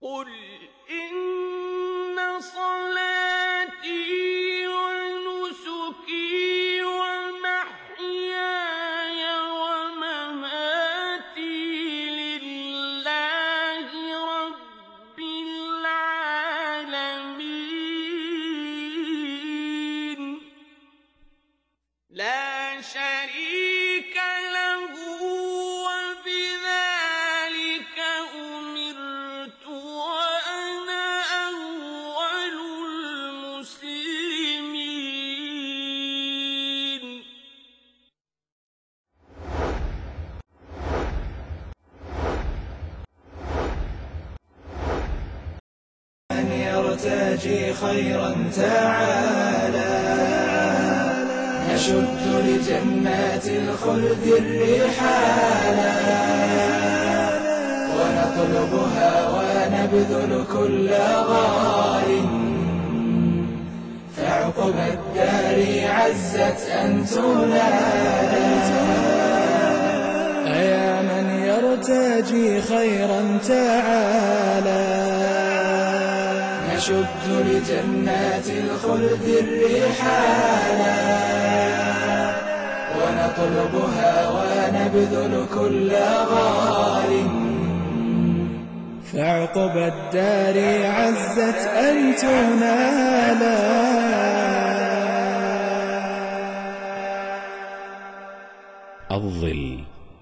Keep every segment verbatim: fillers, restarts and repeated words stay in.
قل إن صلاتي ونسكي ومحياي ومماتي لله رب العالمين لا شريك له وبذلك أمرت وأنا أول المسلمين. من يرتجي خيرا تعالى نشد لجنات الخلد الرحالا ونطلبها ونبذل كل غال فعقب الدار عزت أن تنالا. أيا من يرتجي خيرا تعالى نشد لجنات الخلد الرحالا ونطلبها ونبذل كل غال فعقب الدار عزت أن تنالا. الظل.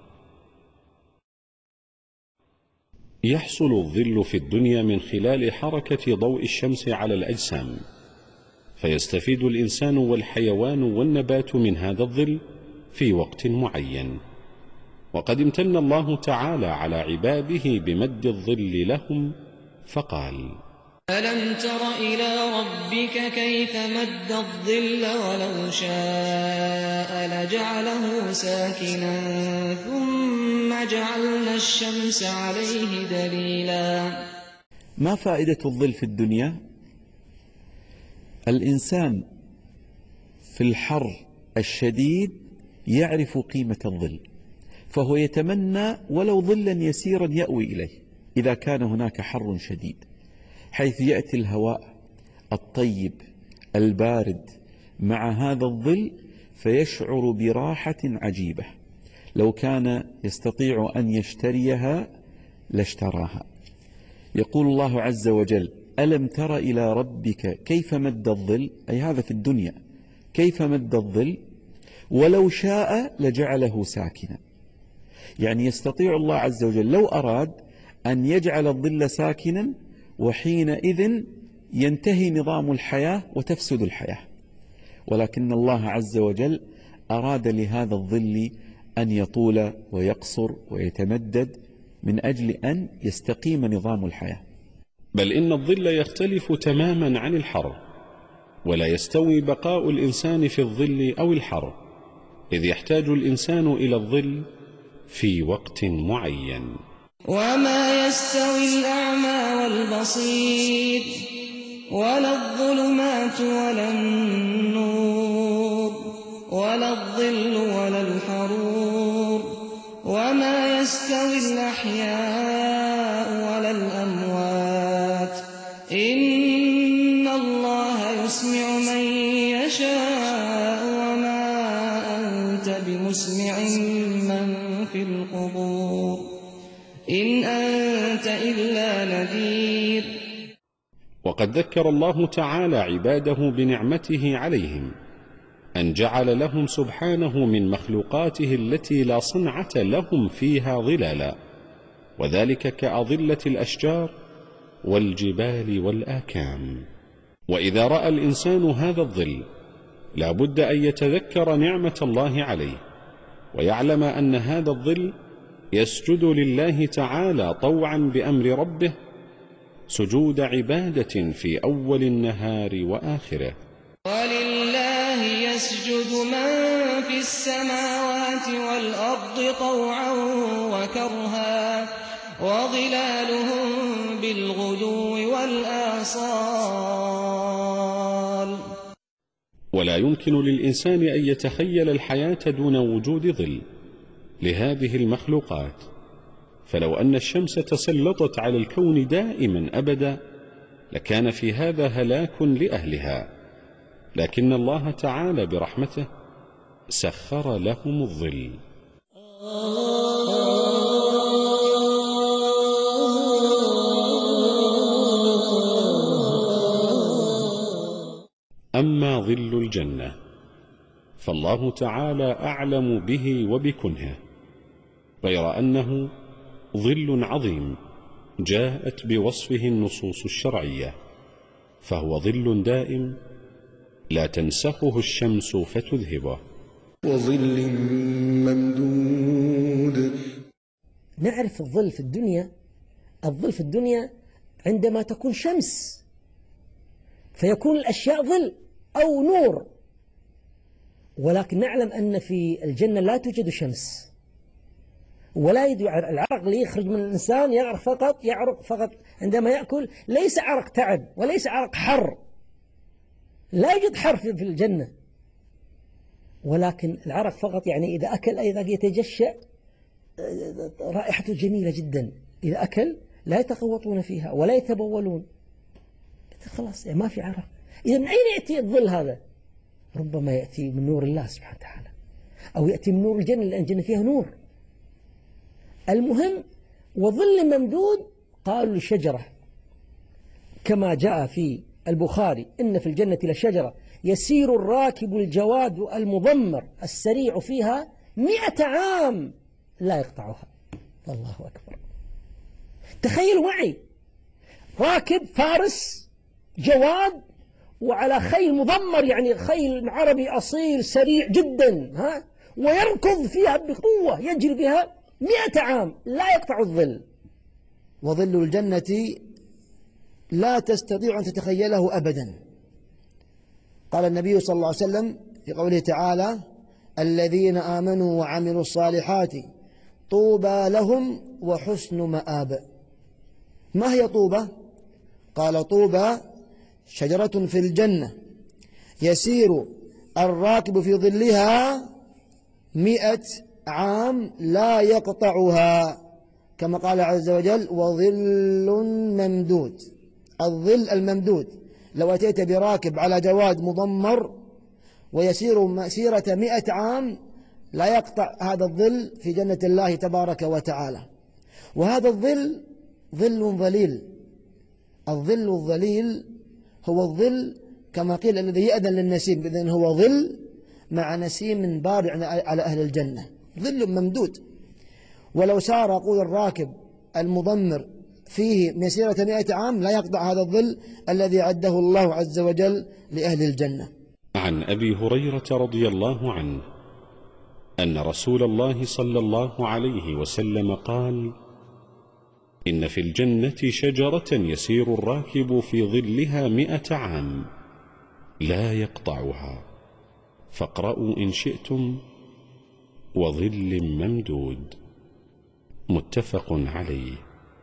يحصل الظل في الدنيا من خلال حركة ضوء الشمس على الأجسام، فيستفيد الإنسان والحيوان والنبات من هذا الظل في وقت معين. وقد امتن الله تعالى على عباده بمد الظل لهم فقال: ألم تر إلى ربك كيف مد الظل ولو شاء لجعله ساكنا ثم جعلنا الشمس عليه دليلا. ما فائدة الظل في الدنيا؟ الإنسان في الحر الشديد يعرف قيمة الظل، فهو يتمنى ولو ظلا يسيرا يأوي إليه إذا كان هناك حر شديد، حيث يأتي الهواء الطيب البارد مع هذا الظل فيشعر براحة عجيبة. لو كان يستطيع أن يشتريها لاشتراها. يقول الله عز وجل: ألم تر إلى ربك كيف مد الظل، أي هذا في الدنيا كيف مد الظل، ولو شاء لجعله ساكنا. يعني يستطيع الله عز وجل لو أراد أن يجعل الظل ساكنا، وحينئذ ينتهي نظام الحياة وتفسد الحياة، ولكن الله عز وجل أراد لهذا الظل أن يطول ويقصر ويتمدد من أجل أن يستقيم نظام الحياة. بل إن الظل يختلف تماما عن الحر، ولا يستوي بقاء الإنسان في الظل أو الحر، إذ يحتاج الإنسان إلى الظل في وقت معين. وما يستوي الأعمى والبصير ولا الظلمات ولا النور ولا الظل ولا الحرور وما يستوي الأحياء ولا الأموات إن الله يسمع من يشاء وما أنت بمسمع من في القبور إن أنت إلا نذير. وقد ذكر الله تعالى عباده بنعمته عليهم، أن جعل لهم سبحانه من مخلوقاته التي لا صنعة لهم فيها ظلالا، وذلك كأظلة الأشجار والجبال والآكام. وإذا رأى الإنسان هذا الظل لا بد أن يتذكر نعمة الله عليه، ويعلم أن هذا الظل يسجد لله تعالى طوعا بأمر ربه سجود عبادة في أول النهار وآخره. ولله يسجد من في السماوات والأرض طوعا وكرها وظلالهم بالغدو والآصال. ولا يمكن للإنسان أن يتخيل الحياة دون وجود ظل لهذه المخلوقات، فلو أن الشمس تسلطت على الكون دائما أبدا لكان في هذا هلاك لأهلها، لكن الله تعالى برحمته سخر لهم الظل. أما ظل الجنة فالله تعالى أعلم به وبكنهه، غير أنه ظل عظيم جاءت بوصفه النصوص الشرعية، فهو ظل دائم لا تنسخه الشمس فتذهبه. وظل ممدود. نعرف الظل في الدنيا، الظل في الدنيا عندما تكون شمس فيكون الأشياء ظل أو نور، ولكن نعلم أن في الجنة لا توجد شمس، ولا يدعى العرق اللي يخرج من الإنسان يعرق فقط يعرق فقط عندما يأكل، ليس عرق تعب وليس عرق حر، لا يوجد حر في الجنة، ولكن العرق فقط يعني إذا أكل إذا يتجشأ رائحته جميلة جدا، إذا أكل لا يتقوطون فيها ولا يتبولون، خلاص يعني ما في عرق. إذا من أين يأتي الظل هذا؟ ربما يأتي من نور الله سبحانه وتعالى، أو يأتي من نور الجنة لأن الجنة فيها نور. المهم وظل ممدود قالوا الشجرة، كما جاء في البخاري إن في الجنة لشجرة يسير الراكب الجواد المضمر السريع فيها مئة عام لا يقطعها. الله أكبر. تخيلوا معي راكب فارس جواد وعلى خيل مضمر، يعني خيل عربي أصيل سريع جدا، ها، ويركض فيها بقوة يجري بها مئة عام لا يقطع الظل. وظل الجنة لا تستطيع أن تتخيله أبدا. قال النبي صلى الله عليه وسلم في قوله تعالى: الذين آمنوا وعملوا الصالحات طوبى لهم وحسن مآب. ما هي طوبى؟ قال: طوبى شجرة في الجنة يسير الراكب في ظلها مئة عام لا يقطعها، كما قال عز وجل: وظل ممدود. الظل الممدود لو أتيت براكب على جواد مضمر ويسير مسيرة مئة عام لا يقطع هذا الظل في جنة الله تبارك وتعالى. وهذا الظل ظل ظليل. الظل الظليل هو الظل كما قيل الذي يأذن للنسيم، بإذن هو ظل مع نسيم بارع على أهل الجنة، ظل ممدود. ولو سار يقول الراكب المضمر فيه مسيرة مئة عام لا يقطع هذا الظل الذي عده الله عز وجل لأهل الجنة. عن أبي هريرة رضي الله عنه أن رسول الله صلى الله عليه وسلم قال: إن في الجنة شجرة يسير الراكب في ظلها مئة عام لا يقطعها، فاقرأوا إن شئتم: وظل ممدود. متفق عليه.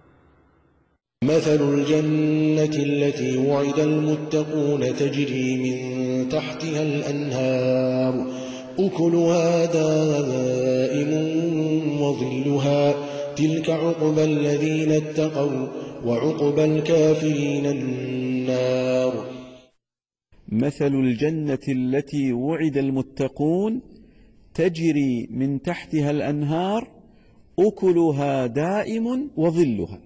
مثل الجنة التي وعد المتقون تجري من تحتها الأنهار أكلها دائم وظلها تلك عقبى الذين اتقوا وعقبى الكافرين النار. مثل الجنة التي وعد المتقون تجري من تحتها الأنهار أكلها دائم وظلها.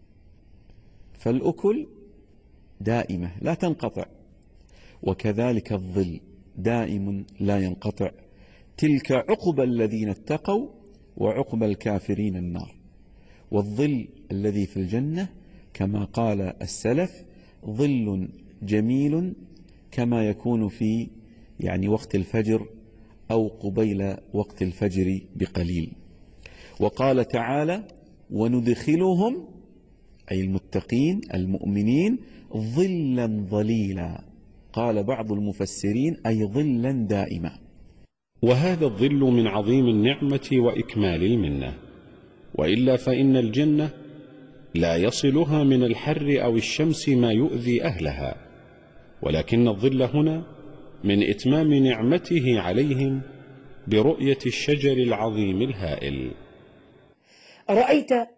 فالأكل دائمة لا تنقطع، وكذلك الظل دائم لا ينقطع. تلك عقبى الذين اتقوا وعقبى الكافرين النار. والظل الذي في الجنة كما قال السلف ظل جميل كما يكون في يعني وقت الفجر أو قبيل وقت الفجر بقليل. وقال تعالى: وندخلهم أي المتقين المؤمنين ظلا ظليلا. قال بعض المفسرين أي ظلا دائما. وهذا الظل من عظيم النعمة وإكمال المنة، وإلا فإن الجنة لا يصلها من الحر أو الشمس ما يؤذي أهلها، ولكن الظل هنا من إتمام نعمته عليهم برؤية الشجر العظيم الهائل. أرأيت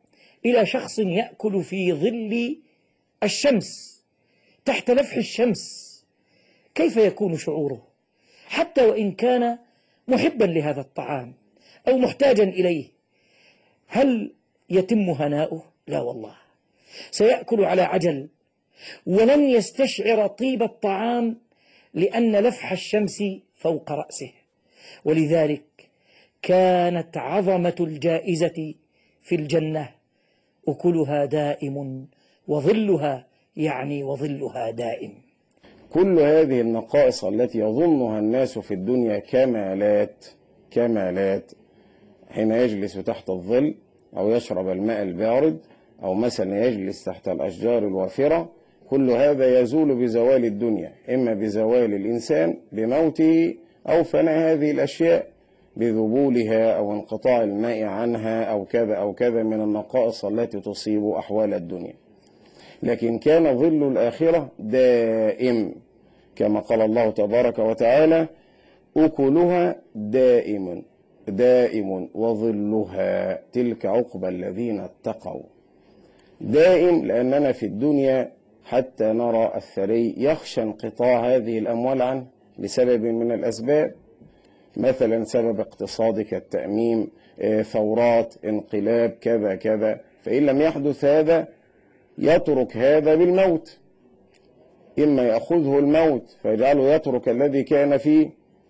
إلى شخص يأكل في ظل الشمس تحت لفح الشمس، كيف يكون شعوره؟ حتى وإن كان محبا لهذا الطعام أو محتاجا إليه، هل يتم هناؤه؟ لا والله، سيأكل على عجل ولن يستشعر طيب الطعام لأن لفح الشمس فوق رأسه. ولذلك كانت عظمة الجائزة في الجنة أكلها دائم وظلها، يعني وظلها دائم. كل هذه النقائص التي يظنها الناس في الدنيا كمالات كمالات حين يجلس تحت الظل أو يشرب الماء البارد أو مثلا يجلس تحت الأشجار الوافرة، كل هذا يزول بزوال الدنيا، إما بزوال الإنسان بموته أو فناء هذه الأشياء بذبولها أو انقطاع الماء عنها أو كذا أو كذا من النقائص التي تصيب أحوال الدنيا. لكن كان ظل الآخرة دائم كما قال الله تبارك وتعالى: أكلها دائم دائم وظلها تلك عقبى الذين اتقوا. دائم لأننا في الدنيا حتى نرى الثري يخشى انقطاع هذه الأموال عنه لسبب من الأسباب، مثلا سبب اقتصادي كالتأميم، ثورات، انقلاب، كذا كذا، فإن لم يحدث هذا يترك هذا بالموت، إما يأخذه الموت فيجعله يترك الذي كان فيه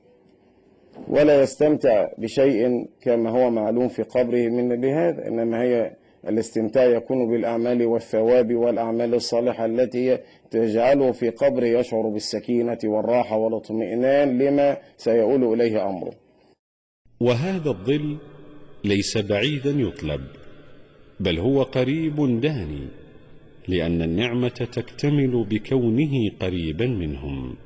ولا يستمتع بشيء كما هو معلوم في قبره من بهذا، إنما هي الاستمتاع يكون بالأعمال والثواب والأعمال الصالحة التي تجعله في قبره يشعر بالسكينة والراحة والاطمئنان لما سيؤول إليه أمره. وهذا الظل ليس بعيدا يطلب، بل هو قريب داني، لأن النعمة تكتمل بكونه قريبا منهم.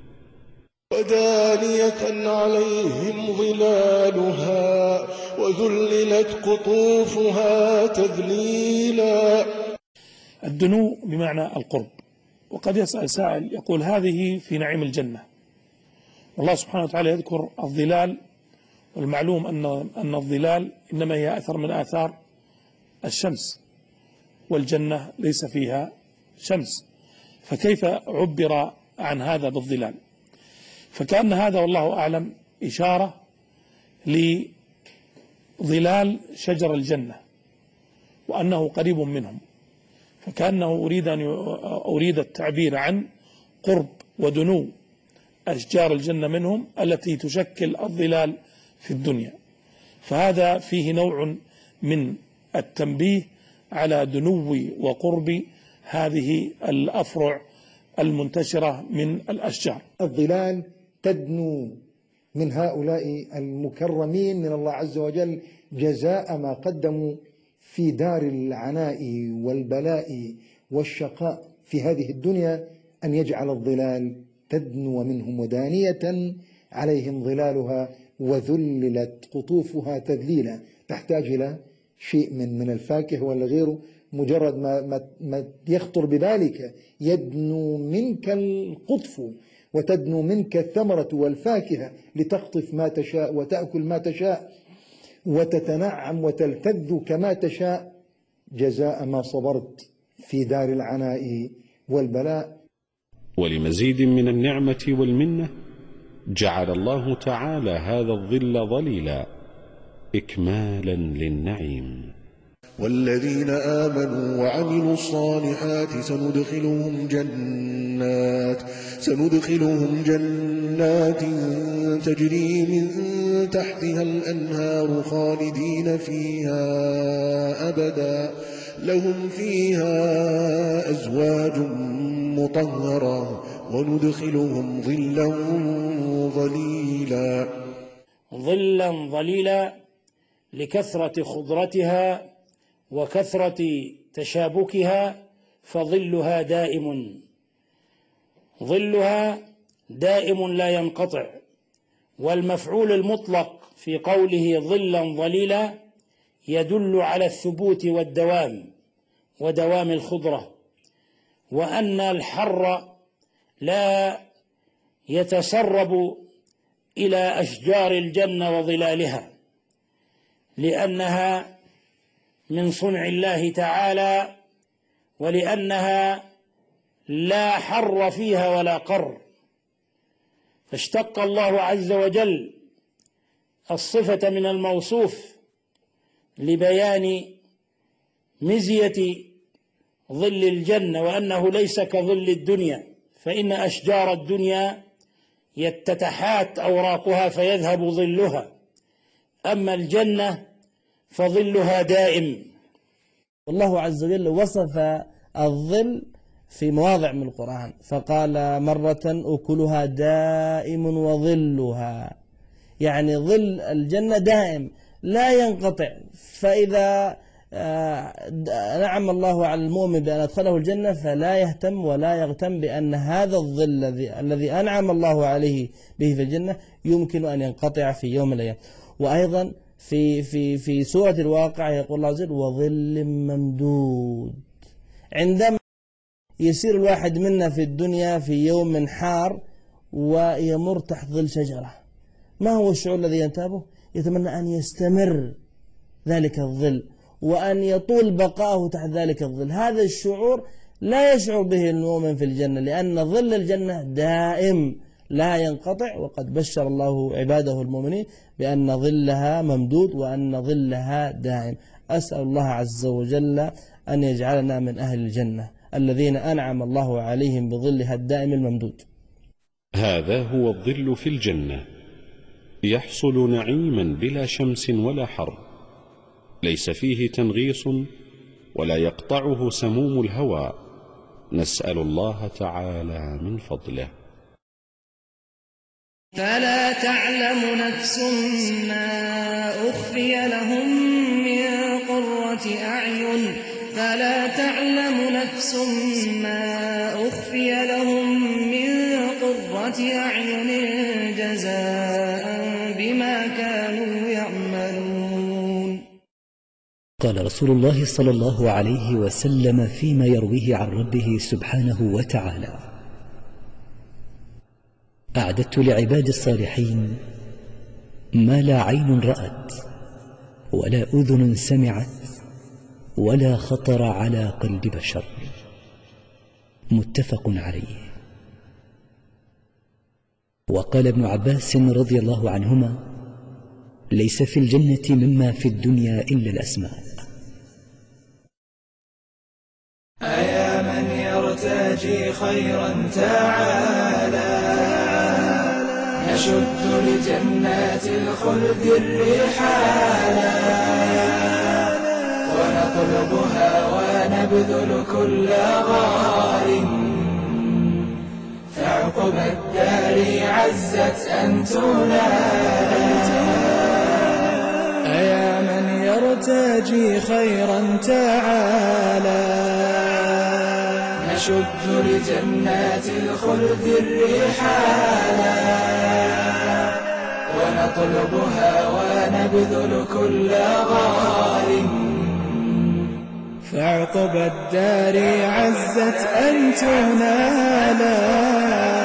ودانية عليهم ظلالها وذللت قطوفها تذليلا. الدنو بمعنى القرب. وقد يسأل سائل يقول هذه في نعيم الجنة، والله سبحانه وتعالى يذكر الظلال، والمعلوم أن أن الظلال إنما هي أثر من آثار الشمس، والجنة ليس فيها شمس، فكيف عبر عن هذا بالظلال؟ فكأن هذا والله أعلم إشارة لظلال شجر الجنة وأنه قريب منهم، فكأنه أريد أن أريد التعبير عن قرب ودنو أشجار الجنة منهم التي تشكل الظلال في الدنيا. فهذا فيه نوع من التنبيه على دنو وقرب هذه الأفرع المنتشرة من الأشجار. الظلال تدنو من هؤلاء المكرمين من الله عز وجل جزاء ما قدموا في دار العناء والبلاء والشقاء في هذه الدنيا، أن يجعل الظلال تدنو منهم ودانية عليهم ظلالها وذللت قطوفها تذليلا. تحتاج إلى شيء من من الفاكهة ولا غيره، مجرد ما, ما, ما يخطر ببالك يدنو منك القطف وتدنو منك الثمرة والفاكهة لتقطف ما تشاء وتأكل ما تشاء وتتنعم وتلتذ كما تشاء جزاء ما صبرت في دار العناء والبلاء. ولمزيد من النعمة والمنة جعل الله تعالى هذا الظل ظليلا إكمالا للنعيم. والذين آمنوا وعملوا الصالحات سندخلهم جنات سندخلهم جنات تجري من تحتها الأنهار خالدين فيها أبدا، لهم فيها أزواج مطهرة وندخلهم ظلا ظليلا. ظلا ظليلا لكثرة خضرتها وكثرة تشابكها، فظلها دائم، ظلها دائم لا ينقطع. والمفعول المطلق في قوله ظلا ظليلا يدل على الثبوت والدوام ودوام الخضرة، وأن الحر لا يتسرب إلى أشجار الجنة وظلالها، لأنها من صنع الله تعالى، ولأنها لا حر فيها ولا قر، فاشتق الله عز وجل الصفة من الموصوف لبيان مزية ظل الجنة، وأنه ليس كظل الدنيا، فإن أشجار الدنيا يتتحات أوراقها فيذهب ظلها، أما الجنة فظلها دائم. والله عز وجل وصف الظل في مواضع من القرآن، فقال مرة أكلها دائم وظلها، يعني ظل الجنة دائم لا ينقطع. فإذا نعم الله على المؤمن بأن أدخله الجنة فلا يهتم ولا يغتم بأن هذا الظل الذي الذي أنعم الله عليه به في الجنة يمكن أن ينقطع في يوم من الأيام. وأيضا في في في سورة الواقع يقول الله عز وجل وظل ممدود. عندما يسير الواحد منا في الدنيا في يوم حار ويمر تحت ظل شجرة، ما هو الشعور الذي ينتابه؟ يتمنى أن يستمر ذلك الظل وأن يطول بقاءه تحت ذلك الظل. هذا الشعور لا يشعر به المؤمن في الجنة، لأن ظل الجنة دائم لا ينقطع، وقد بشر الله عباده المؤمنين بأن ظلها ممدود وأن ظلها دائم. أسأل الله عز وجل أن يجعلنا من أهل الجنة الذين أنعم الله عليهم بظلها الدائم الممدود. هذا هو الظل في الجنة، يحصل نعيما بلا شمس ولا حر، ليس فيه تنغيص ولا يقطعه سموم الهوى، نسأل الله تعالى من فضله. فلا تعلم نفس ما أخفي لهم من قرة أعين فلا تعلم نفس ما أخفي لهم من قرة أعين جزاء بما كانوا يعملون. قال رسول الله صلى الله عليه وسلم فيما يرويه عن ربه سبحانه وتعالى: أعددت لعباد الصالحين ما لا عين رأت ولا أذن سمعت ولا خطر على قلب بشر. متفق عليه. وقال ابن عباس رضي الله عنهما: ليس في الجنة مما في الدنيا إلا الأسماء. أيا من يرتجي خيرا تعالى نشد لجنات الخلد الرحالا ونطلبها ونبذل كل غار فعقب الدار عزت أن تنال. أيا من يرتجي خيرا تعالى نشد لجنات الخلد الرحالا ونطلبها ونبذل كل غار فعقب الدار عزت أن تنالا.